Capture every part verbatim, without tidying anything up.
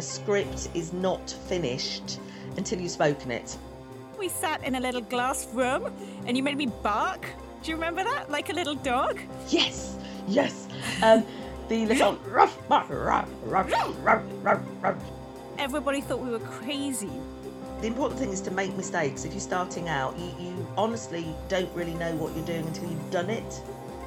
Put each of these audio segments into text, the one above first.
a script is not finished until you've spoken it. We sat in a little glass room and you made me bark. Do you remember that? Like a little dog? Yes, yes. Um, the little... Everybody thought we were crazy. The important thing is to make mistakes. If you're starting out, you, you honestly don't really know what you're doing until you've done it.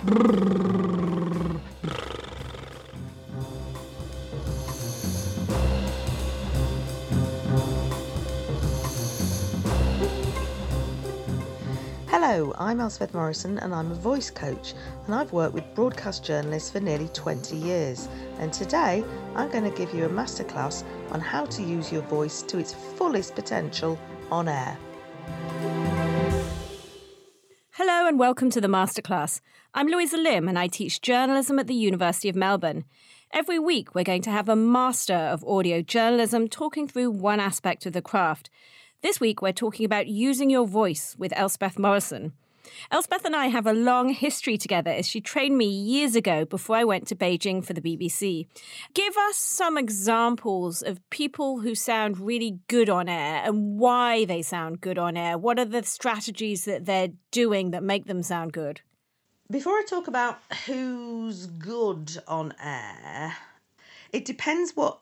Hello, I'm Elspeth Morrison and I'm a voice coach, and I've worked with broadcast journalists for nearly twenty years, and today I'm going to give you a masterclass on how to use your voice to its fullest potential on air. Hello and welcome to the masterclass. I'm Louisa Lim and I teach journalism at the University of Melbourne. Every week we're going to have a master of audio journalism talking through one aspect of the craft. This week, we're talking about using your voice with Elspeth Morrison. Elspeth and I have a long history together as she trained me years ago before I went to Beijing for the B B C. Give us some examples of people who sound really good on air and why they sound good on air. What are the strategies that they're doing that make them sound good? Before I talk about who's good on air, it depends what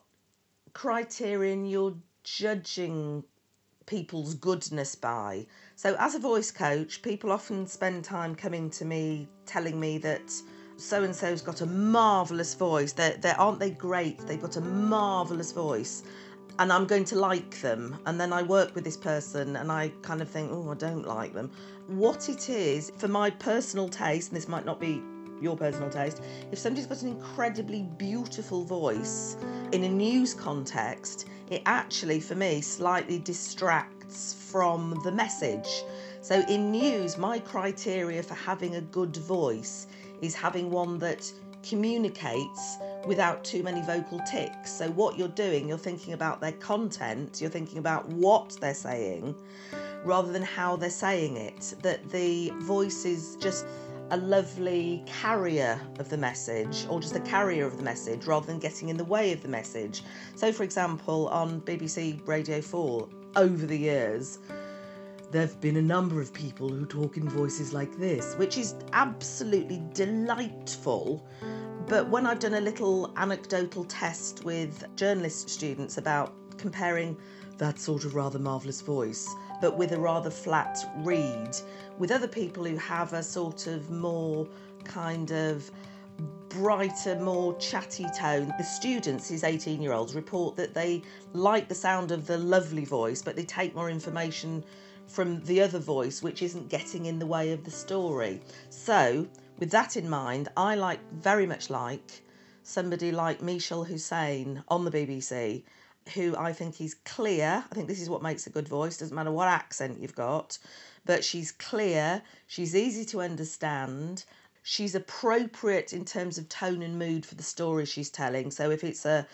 criterion you're judging people's goodness by. So as a voice coach, people often spend time coming to me telling me that so-and-so's got a marvellous voice. They're, they're, aren't they great? They've got a marvellous voice and I'm going to like them. And then I work with this person and I kind of think, oh, I don't like them. What it is, for my personal taste, and this might not be your personal taste, if somebody's got an incredibly beautiful voice in a news context, it actually, for me, slightly distracts from the message. So in news, my criteria for having a good voice is having one that communicates without too many vocal tics. So what you're doing, you're thinking about their content, you're thinking about what they're saying, rather than how they're saying it. That the voice is just a lovely carrier of the message, or just a carrier of the message rather than getting in the way of the message. So for example, on B B C Radio four, over the years, there have been a number of people who talk in voices like this, which is absolutely delightful. But when I've done a little anecdotal test with journalist students about comparing that sort of rather marvellous voice, but with a rather flat read, with other people who have a sort of more kind of brighter, more chatty tone. The students, these eighteen-year-olds, report that they like the sound of the lovely voice, but they take more information from the other voice, which isn't getting in the way of the story. So, with that in mind, I like, very much like, somebody like Mishal Hussain on the B B C, who I think is clear. I think this is what makes a good voice. Doesn't matter what accent you've got, but she's clear, she's easy to understand, she's appropriate in terms of tone and mood for the story she's telling. So if it's a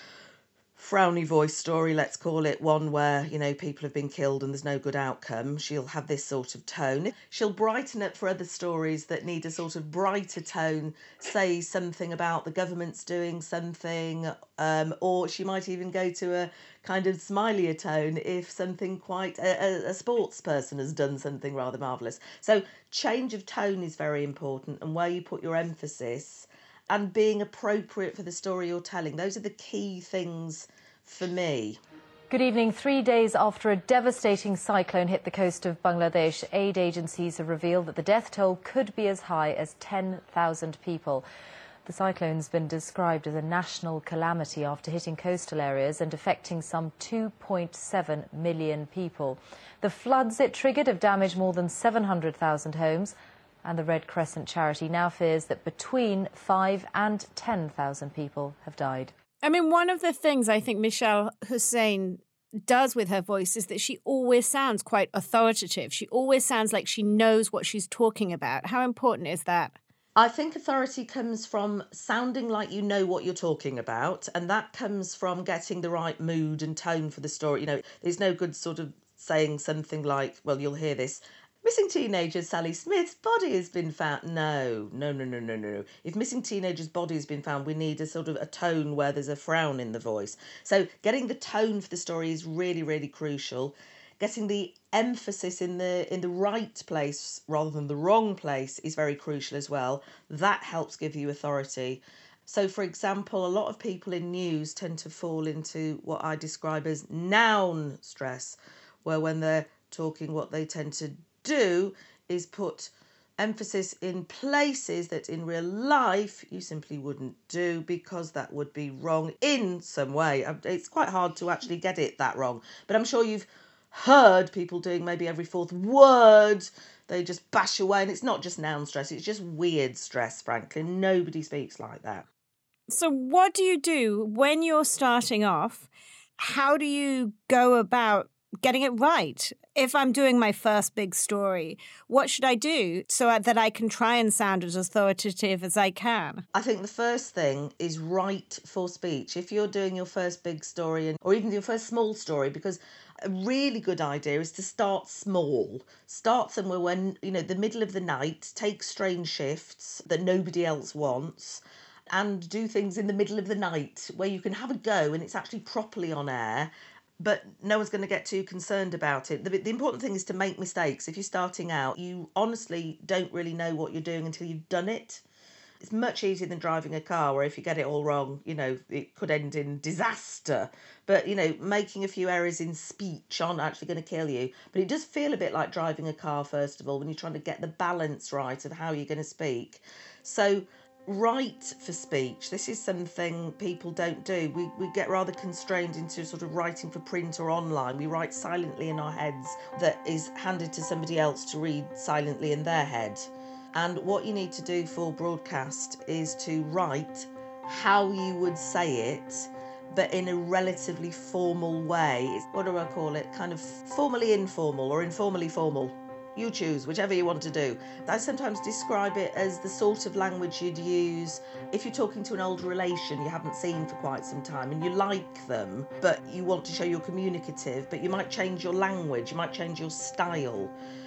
frowny voice story, let's call it, one where, you know, people have been killed and there's no good outcome, she'll have this sort of tone. She'll brighten up for other stories that need a sort of brighter tone, say something about the government's doing something, um, or she might even go to a kind of smilier tone if something quite, a, a sports person has done something rather marvellous. So change of tone is very important, and where you put your emphasis and being appropriate for the story you're telling. Those are the key things for me. Good evening. Three days after a devastating cyclone hit the coast of Bangladesh, aid agencies have revealed that the death toll could be as high as ten thousand people. The cyclone's been described as a national calamity after hitting coastal areas and affecting some two point seven million people. The floods it triggered have damaged more than seven hundred thousand homes, and the Red Crescent charity now fears that between five and ten thousand people have died. I mean, one of the things I think Mishal Hussain does with her voice is that she always sounds quite authoritative. She always sounds like she knows what she's talking about. How important is that? I think authority comes from sounding like you know what you're talking about, and that comes from getting the right mood and tone for the story. You know, there's no good sort of saying something like, well, you'll hear this, Missing teenager Sally Smith's body has been found. No, no, no, no, no, no. If missing teenager's body has been found, we need a sort of a tone where there's a frown in the voice. So getting the tone for the story is really, really crucial. Getting the emphasis in the in the right place rather than the wrong place is very crucial as well. That helps give you authority. So, for example, a lot of people in news tend to fall into what I describe as noun stress, where when they're talking, what they tend to do is put emphasis in places that in real life you simply wouldn't do, because that would be wrong in some way. It's quite hard to actually get it that wrong, but I'm sure you've heard people doing maybe every fourth word. They just bash away, and it's not just noun stress, it's just weird stress, frankly. Nobody speaks like that. So what do you do when you're starting off? How do you go about getting it right? If I'm doing my first big story, what should I do so that I can try and sound as authoritative as I can? I think the first thing is write for speech. If you're doing your first big story, and or even your first small story, because a really good idea is to start small. Start somewhere when, you know, the middle of the night, take strange shifts that nobody else wants, and do things in the middle of the night where you can have a go and it's actually properly on air, but no one's going to get too concerned about it. The, the important thing is to make mistakes. If you're starting out, you honestly don't really know what you're doing until you've done it. It's much easier than driving a car, where if you get it all wrong, you know, it could end in disaster. But, you know, making a few errors in speech aren't actually going to kill you. But it does feel a bit like driving a car, first of all, when you're trying to get the balance right of how you're going to speak. So write for speech. This is something people don't do. We we get rather constrained into sort of writing for print or online. We write silently in our heads that is handed to somebody else to read silently in their head. And what you need to do for broadcast is to write how you would say it, but in a relatively formal way. It's, what do I call it? Kind of formally informal or informally formal. You choose, whichever you want to do. I sometimes describe it as the sort of language you'd use if you're talking to an old relation you haven't seen for quite some time and you like them, but you want to show you're communicative, but you might change your language, you might change your style.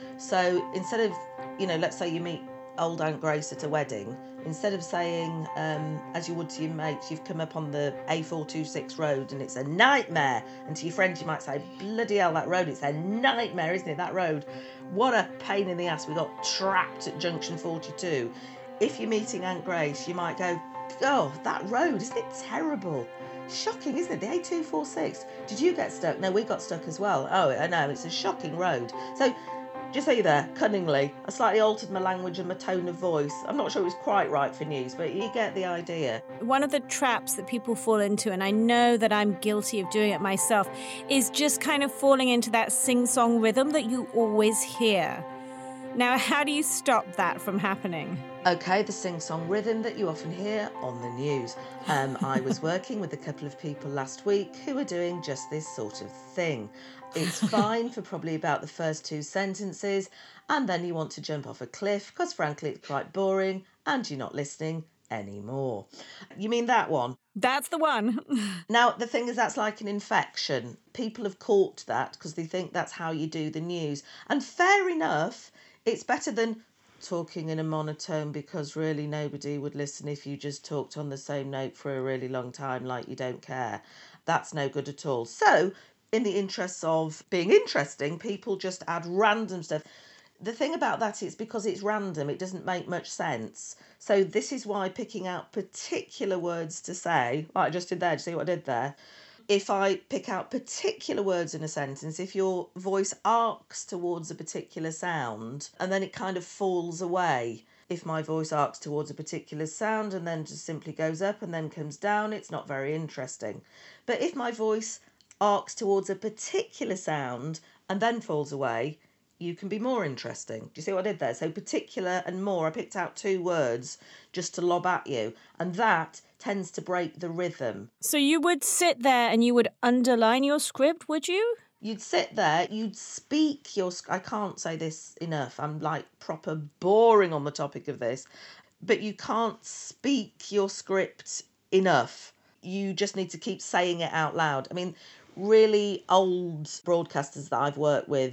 So instead of, you know, let's say you meet old Aunt Grace at a wedding, instead of saying, um, as you would to your mates, you've come up on the A four twenty-six road and it's a nightmare, and to your friends you might say, bloody hell, that road, it's a nightmare, isn't it, that road? What a pain in the ass, we got trapped at junction forty-two. If you're meeting Aunt Grace, you might go, oh, that road, isn't it terrible? Shocking, isn't it? The A two forty-six. Did you get stuck? No, we got stuck as well. Oh, I know, it's a shocking road. So just so you're there, cunningly, I slightly altered my language and my tone of voice. I'm not sure it was quite right for news, but you get the idea. One of the traps that people fall into, and I know that I'm guilty of doing it myself, is just kind of falling into that sing-song rhythm that you always hear. Now, how do you stop that from happening? Okay, the sing-song rhythm that you often hear on the news. Um, I was working with a couple of people last week who were doing just this sort of thing. It's fine for probably about the first two sentences, and then you want to jump off a cliff because frankly it's quite boring and you're not listening anymore. You mean that one? That's the one. Now, the thing is, that's like an infection. People have caught that because they think that's how you do the news. And fair enough, it's better than talking in a monotone, because really nobody would listen if you just talked on the same note for a really long time like you don't care. That's no good at all. So, in the interests of being interesting, people just add random stuff. The thing about that is because it's random, it doesn't make much sense. So this is why picking out particular words to say, like I just did there, do you see what I did there? If I pick out particular words in a sentence, if your voice arcs towards a particular sound and then it kind of falls away, if my voice arcs towards a particular sound and then just simply goes up and then comes down, it's not very interesting. But if my voice arcs towards a particular sound and then falls away, you can be more interesting. Do you see what I did there? So particular and more, I picked out two words just to lob at you, and that tends to break the rhythm. So you would sit there and you would underline your script, would you? You'd sit there, you'd speak your... I can't say this enough. I'm like proper boring on the topic of this. But you can't speak your script enough. You just need to keep saying it out loud. I mean, really old broadcasters that I've worked with,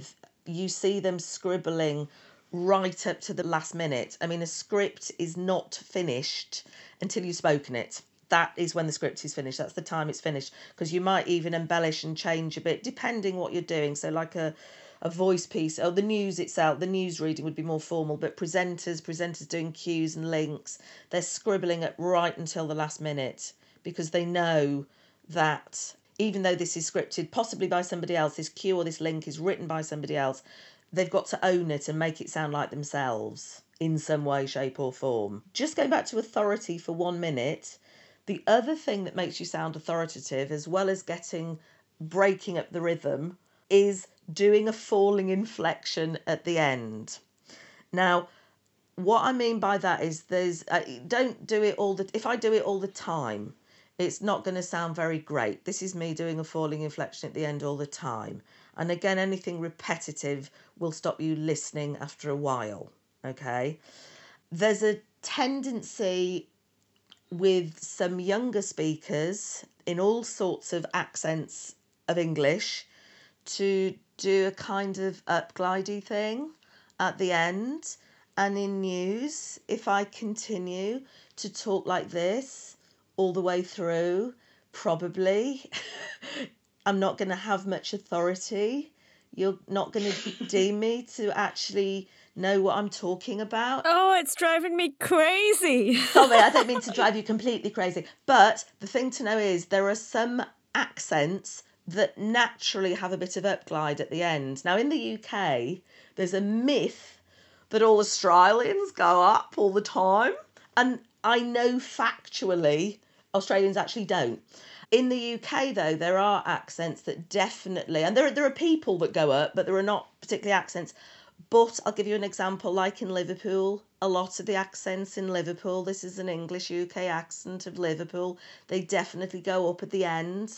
you see them scribbling right up to the last minute. I mean, a script is not finished until you've spoken it. That is when the script is finished. That's the time it's finished, because you might even embellish and change a bit depending what you're doing. So like a a voice piece, or the news itself, the news reading would be more formal, but presenters, presenters doing cues and links, they're scribbling it right until the last minute, because they know that even though this is scripted possibly by somebody else, this cue or this link is written by somebody else, they've got to own it and make it sound like themselves in some way, shape or form. Just going back to authority for one minute, the other thing that makes you sound authoritative, as well as getting breaking up the rhythm, is doing a falling inflection at the end. Now, what I mean by that is there's uh, don't do it all the if I do it all the time, it's not going to sound very great. This is me doing a falling inflection at the end all the time. And again, anything repetitive will stop you listening after a while. Okay? There's a tendency with some younger speakers in all sorts of accents of English to do a kind of up-glidey thing at the end. And in news, if I continue to talk like this all the way through, probably I'm not going to have much authority. You're not going to deem me to actually know what I'm talking about. Oh, it's driving me crazy. Sorry, I don't mean to drive you completely crazy. But the thing to know is there are some accents that naturally have a bit of upglide at the end. Now, in the U K, there's a myth that all Australians go up all the time. And I know factually Australians actually don't. In the U K, though, there are accents that definitely, and there, there are people that go up, but there are not particularly accents. But I'll give you an example, like in Liverpool, a lot of the accents in Liverpool, this is an English U K accent of Liverpool, they definitely go up at the end.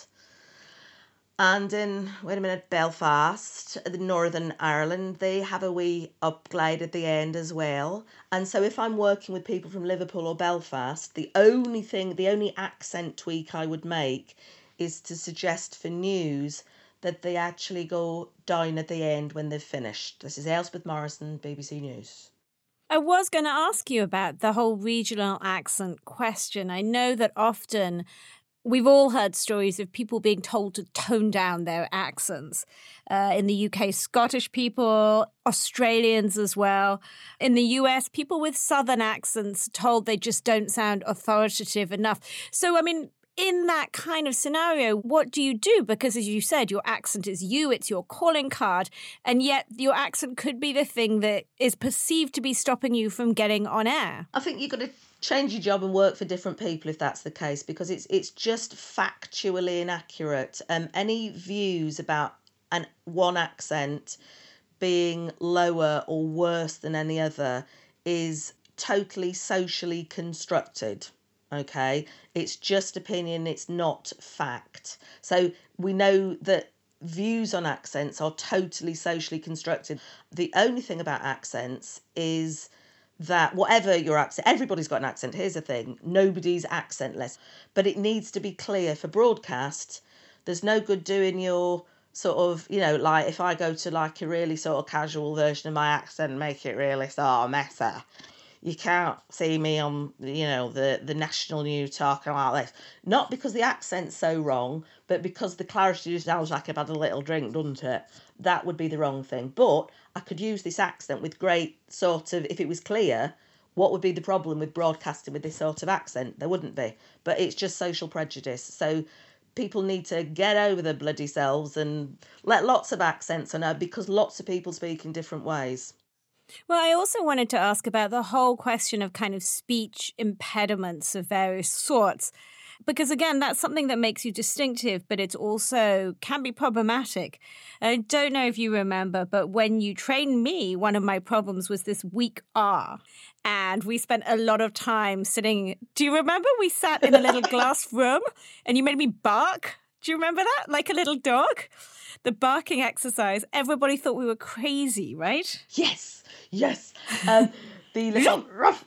And in, wait a minute, Belfast, the Northern Ireland, they have a wee upglide at the end as well. And so if I'm working with people from Liverpool or Belfast, the only thing, the only accent tweak I would make is to suggest for news that they actually go down at the end when they've finished. This is Elspeth Morrison, B B C News. I was going to ask you about the whole regional accent question. I know that often we've all heard stories of people being told to tone down their accents. Uh, in the U K, Scottish people, Australians as well. In the U S, people with southern accents told they just don't sound authoritative enough. So, I mean, in that kind of scenario, what do you do? Because as you said, your accent is you, it's your calling card, and yet your accent could be the thing that is perceived to be stopping you from getting on air. I think you've got to change your job and work for different people if that's the case, because it's it's just factually inaccurate. Um, any views about an one accent being lower or worse than any other is totally socially constructed. Okay, it's just opinion, it's not fact. So we know that views on accents are totally socially constructed. The only thing about accents is that whatever your accent, everybody's got an accent. Here's the thing, nobody's accentless, but it needs to be clear for broadcast. There's no good doing your sort of, you know, like if I go to like a really sort of casual version of my accent and make it really sort of messy. You can't see me on, you know, the, the national news talking like this. Not because the accent's so wrong, but because the clarity just sounds like I've had a little drink, doesn't it? That would be the wrong thing. But I could use this accent with great sort of, if it was clear, what would be the problem with broadcasting with this sort of accent? There wouldn't be. But it's just social prejudice. So people need to get over their bloody selves and let lots of accents on her, because lots of people speak in different ways. Well, I also wanted to ask about the whole question of kind of speech impediments of various sorts, because, again, that's something that makes you distinctive, but it also can be problematic. I don't know if you remember, but when you trained me, one of my problems was this weak R, and we spent a lot of time sitting. Do you remember we sat in a little glass room and you made me bark? Do you remember that? Like a little dog? The barking exercise. Everybody thought we were crazy, right? Yes, yes. Um, the little...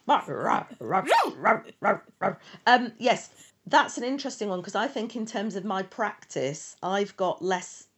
um, yes, that's an interesting one, because I think in terms of my practice, I've got less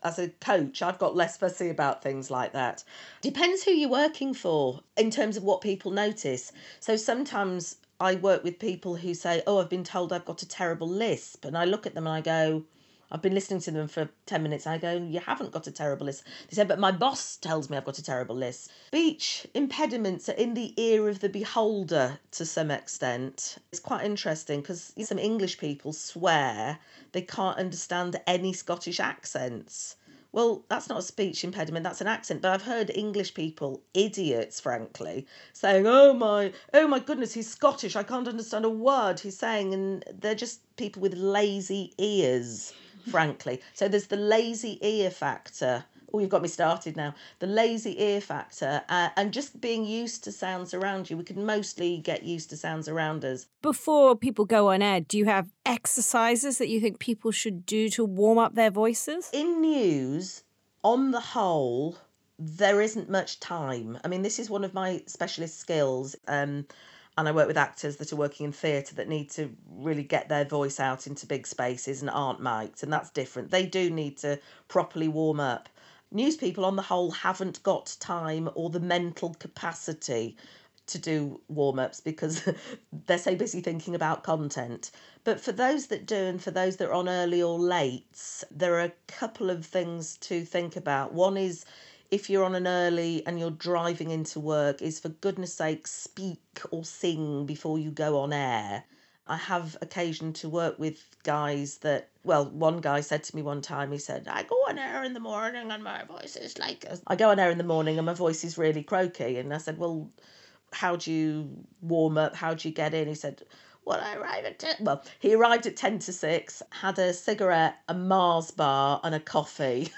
as a coach, I've got less fussy about things like that. Depends who you're working for in terms of what people notice. So sometimes I work with people who say, oh, I've been told I've got a terrible lisp. And I look at them and I go, I've been listening to them for ten minutes. I go, you haven't got a terrible lisp. They said, but my boss tells me I've got a terrible lisp. Speech impediments are in the ear of the beholder to some extent. It's quite interesting because some English people swear they can't understand any Scottish accents. Well, that's not a speech impediment, that's an accent. But I've heard English people, idiots, frankly, saying, oh my, oh my goodness, he's Scottish. I can't understand a word he's saying. And they're just people with lazy ears, frankly. So there's the lazy ear factor. Oh, you've got me started now. The lazy ear factor uh, and just being used to sounds around you. We can mostly get used to sounds around us. Before people go on air, do you have exercises that you think people should do to warm up their voices? In news, on the whole, there isn't much time. I mean, this is one of my specialist skills. Um, and I work with actors that are working in theatre that need to really get their voice out into big spaces and aren't mic'd. And that's different. They do need to properly warm up. News people, on the whole, haven't got time or the mental capacity to do warm-ups because they're so busy thinking about content. But for those that do, and for those that are on early or late, there are a couple of things to think about. One is, if you're on an early and you're driving into work, is for goodness sake, speak or sing before you go on air. I have occasion to work with guys that, well, one guy said to me one time, he said, I go on air in the morning and my voice is like, a... I go on air in the morning and my voice is really croaky. And I said, well, how do you warm up? How do you get in? He said, well, I arrive at ten. Well, he arrived at ten to six, had a cigarette, a Mars bar and a coffee.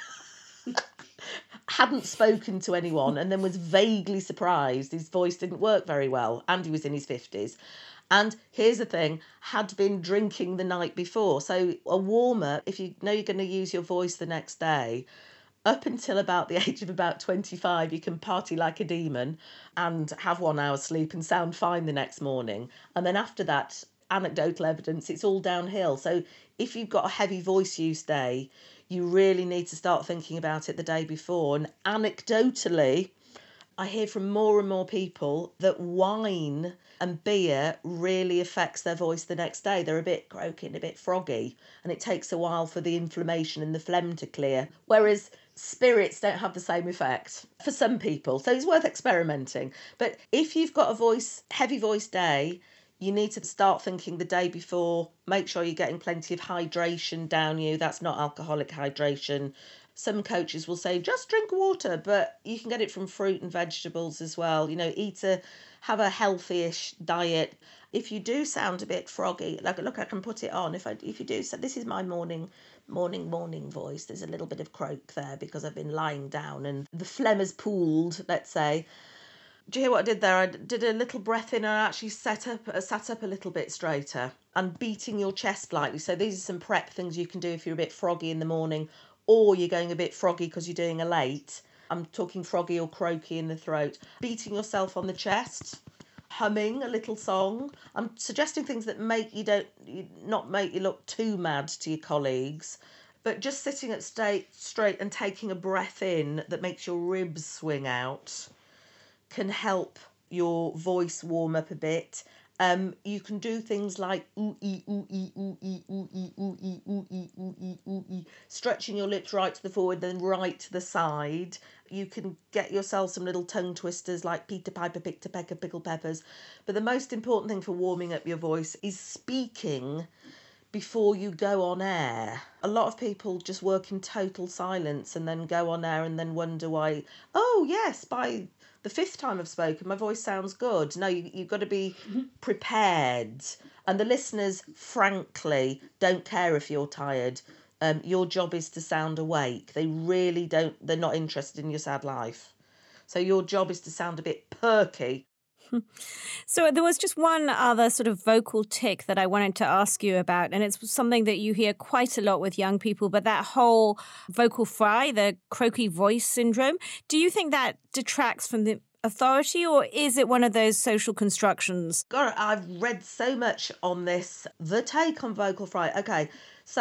Hadn't spoken to anyone and then was vaguely surprised his voice didn't work very well. And he was in his fifties. And here's the thing, had been drinking the night before. So a warm-up, if you know you're going to use your voice the next day, up until about the age of about twenty-five, you can party like a demon and have one hour's sleep and sound fine the next morning. And then after that, anecdotal evidence, it's all downhill. So if you've got a heavy voice use day, you really need to start thinking about it the day before. And anecdotally, I hear from more and more people that wine and beer really affects their voice the next day. They're a bit croaky and a bit froggy, and it takes a while for the inflammation and the phlegm to clear. Whereas spirits don't have the same effect for some people. So it's worth experimenting. But if you've got a voice, heavy voice day, you need to start thinking the day before, make sure you're getting plenty of hydration down you. That's not alcoholic hydration. Some coaches will say, just drink water, but you can get it from fruit and vegetables as well. You know, eat a, have a healthy-ish diet. If you do sound a bit froggy, like, look, I can put it on. If I, if you do, so this is my morning, morning, morning voice. There's a little bit of croak there because I've been lying down and the phlegm has pooled, let's say. Do you hear what I did there? I did a little breath in and I actually sat up, uh, sat up a little bit straighter and beating your chest lightly. So these are some prep things you can do if you're a bit froggy in the morning, or you're going a bit froggy because you're doing a late. I'm talking froggy or croaky in the throat. Beating yourself on the chest, humming a little song. I'm suggesting things that make you don't, not make you look too mad to your colleagues, but just sitting up straight, straight and taking a breath in that makes your ribs swing out can help your voice warm up a bit. Um, you can do things like ooh ee ooh ee ooh ee ooh ee ooh ee ooh ee ooh ee ooh ee, stretching your lips right to the forward, then right to the side. You can get yourself some little tongue twisters like Peter Piper picked a peck of pickled peppers. But the most important thing for warming up your voice is speaking before you go on air. A lot of people just work in total silence and then go on air and then wonder why, oh yes, by the fifth time I've spoken, my voice sounds good. No, you, you've got to be prepared. And the listeners, frankly, don't care if you're tired. Um, your job is to sound awake. They really don't, they're not interested in your sad life. So your job is to sound a bit perky. So there was just one other sort of vocal tick that I wanted to ask you about, and it's something that you hear quite a lot with young people, but that whole vocal fry, the croaky voice syndrome, do you think that detracts from the authority, or is it one of those social constructions? God, I've read so much on this. The take on vocal fry. Okay, so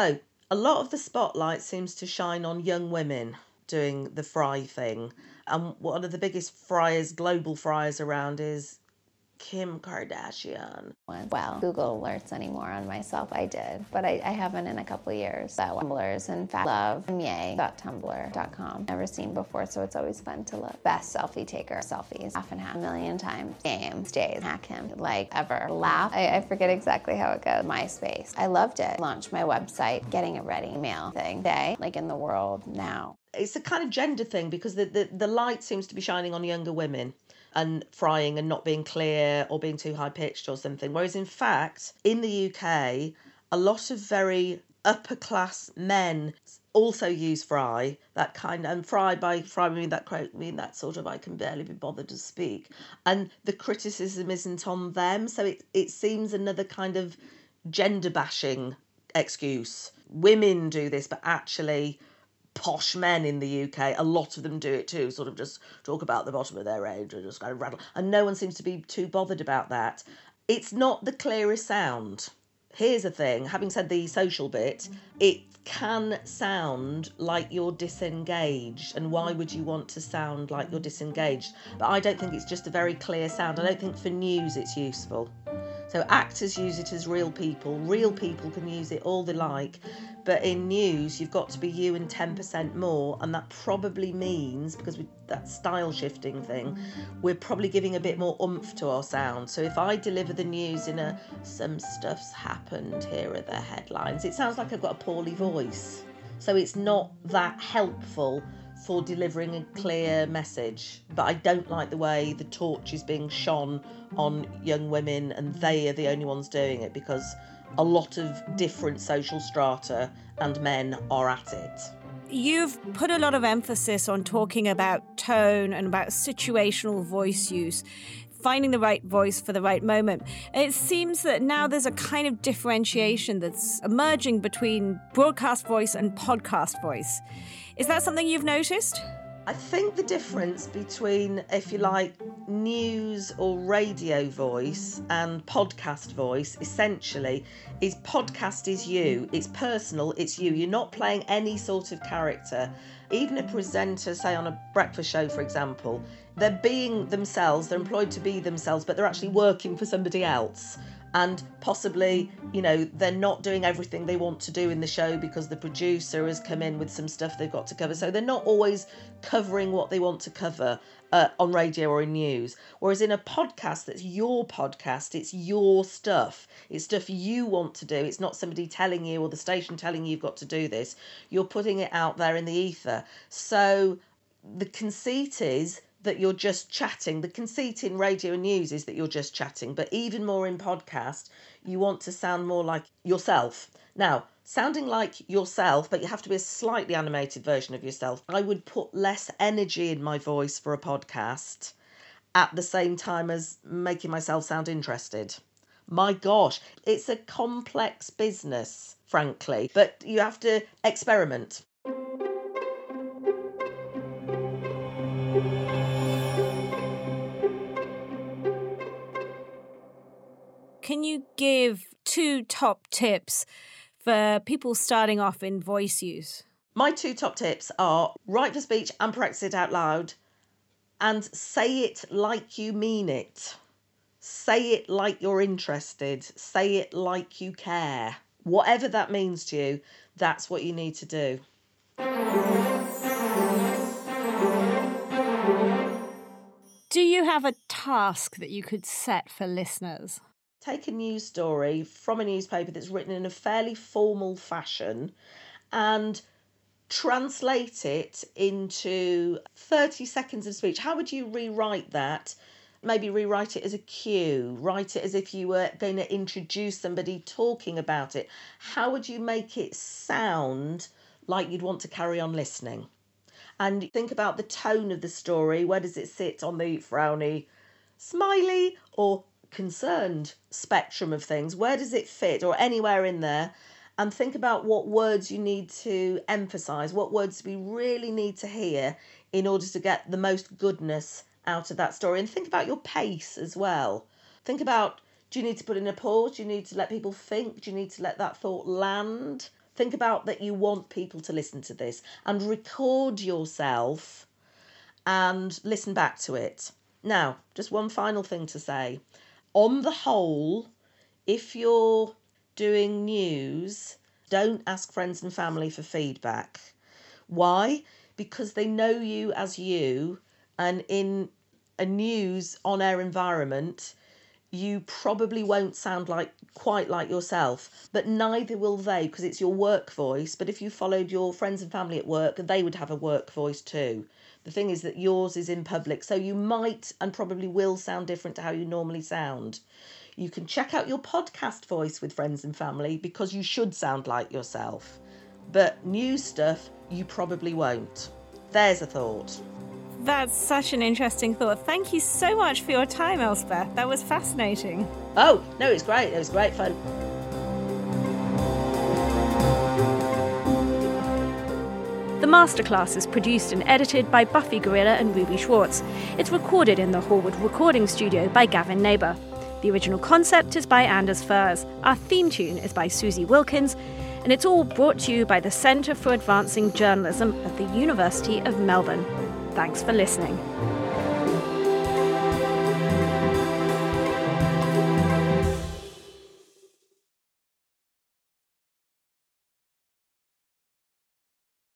A lot of the spotlight seems to shine on young women doing the fry thing. And one of the biggest fryers, global fryers around is Kim Kardashian. Well, Google alerts anymore on myself. I did, but I, I haven't in a couple of years. So Tumblrs, in fact, love Yay dot tumblr dot com. Never seen before, so it's always fun to look. Best selfie taker, selfies, half and half, a million times. Games, days, hack him, like ever. Laugh. I, I forget exactly how it goes. MySpace. I loved it. Launched my website, getting it ready, mail thing. Day, like in the world now. It's a kind of gender thing because the, the, the light seems to be shining on younger women and frying and not being clear or being too high-pitched or something. Whereas, in fact, in the U K, a lot of very upper-class men also use fry, that kind of, and fry by fry, I mean that quote, I mean that sort of, I can barely be bothered to speak. And the criticism isn't on them, so it, it seems another kind of gender-bashing excuse. Women do this, but actually posh men in the U K, a lot of them do it too, sort of just talk about the bottom of their range and just kind of rattle. And no one seems to be too bothered about that. It's not the clearest sound. Here's the thing, having said the social bit, it can sound like you're disengaged. And why would you want to sound like you're disengaged? But I don't think it's just a very clear sound. I don't think for news it's useful. So actors use it as real people. Real people can use it all they like. But in news, you've got to be you and ten percent more. And that probably means, because with that style shifting thing, we're probably giving a bit more oomph to our sound. So if I deliver the news in a, some stuff's happened, here are the headlines, it sounds like I've got a poorly voice. So it's not that helpful for delivering a clear message. But I don't like the way the torch is being shone on young women and they are the only ones doing it, because a lot of different social strata and men are at it. You've put a lot of emphasis on talking about tone and about situational voice use, finding the right voice for the right moment. It seems that now there's a kind of differentiation that's emerging between broadcast voice and podcast voice. Is that something you've noticed? I think the difference between, if you like, news or radio voice and podcast voice, essentially, is podcast is you. It's personal, it's you. You're not playing any sort of character. Even a presenter, say on a breakfast show, for example, they're being themselves, they're employed to be themselves, but they're actually working for somebody else. And possibly, you know, they're not doing everything they want to do in the show because the producer has come in with some stuff they've got to cover. So they're not always covering what they want to cover uh, on radio or in news. Whereas in a podcast, that's your podcast, it's your stuff. It's stuff you want to do. It's not somebody telling you or the station telling you you've got to do this. You're putting it out there in the ether. So the conceit is that you're just chatting. The conceit in radio and news is that you're just chatting, but even more in podcast, you want to sound more like yourself. Now, sounding like yourself, but you have to be a slightly animated version of yourself. I would put less energy in my voice for a podcast at the same time as making myself sound interested. My gosh, it's a complex business, frankly, but you have to experiment. Can you give two top tips for people starting off in voice use? My two top tips are write for speech and practice it out loud, and say it like you mean it. Say it like you're interested. Say it like you care. Whatever that means to you, that's what you need to do. Do you have a task that you could set for listeners? Take a news story from a newspaper that's written in a fairly formal fashion and translate it into thirty seconds of speech. How would you rewrite that? Maybe rewrite it as a cue. Write it as if you were going to introduce somebody talking about it. How would you make it sound like you'd want to carry on listening? And think about the tone of the story. Where does it sit on the frowny, smiley, or concerned spectrum of things? Where does it fit, or anywhere in there? And think about what words you need to emphasize, what words we really need to hear in order to get the most goodness out of that story. And think about your pace as well. Think about, do you need to put in a pause? Do you need to let people think? Do you need to let that thought land Think about that you want people to listen to this, and record yourself and listen back to it. Now, just one final thing to say. On the whole, if you're doing news, don't ask friends and family for feedback. Why? Because they know you as you, and in a news on-air environment, you probably won't sound like quite like yourself, but neither will they, because it's your work voice. But if you followed your friends and family at work, they would have a work voice too. The thing is that yours is in public, so you might and probably will sound different to how you normally sound. You can check out your podcast voice with friends and family, because you should sound like yourself. But news stuff, you probably won't. There's a thought. That's such an interesting thought. Thank you so much for your time, Elspeth. That was fascinating. Oh, no, it's great. It was great fun. The Masterclass is produced and edited by Buffy Gorilla and Ruby Schwartz. It's recorded in the Hallwood Recording Studio by Gavin Neighbour. The original concept is by Anders Furs. Our theme tune is by Susie Wilkins. And it's all brought to you by the Centre for Advancing Journalism at the University of Melbourne. Thanks for listening.